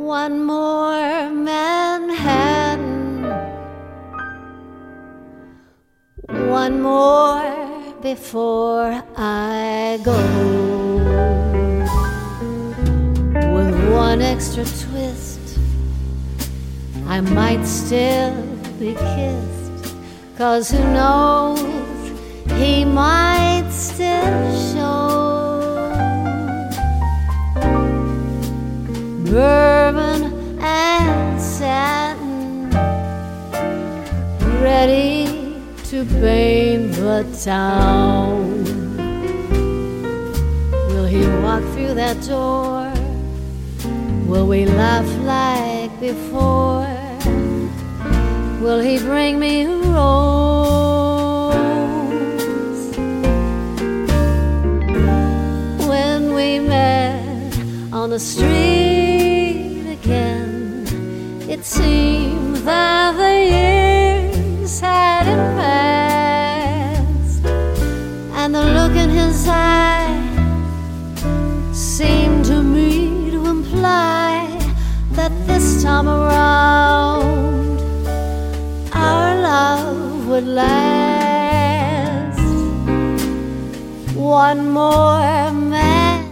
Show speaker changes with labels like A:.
A: One more Manhattan, one more before I go, with one extra twist I might still be kissed, 'cause who knows, he might still show bourbon and satin, ready to paint the town. Will he walk through that door? Will we laugh like before? Will he bring me a rose? When we met on the street again, it seemed that the years hadn't passed, and the look in his eye seemed to me to imply that this time around our love would last. One more man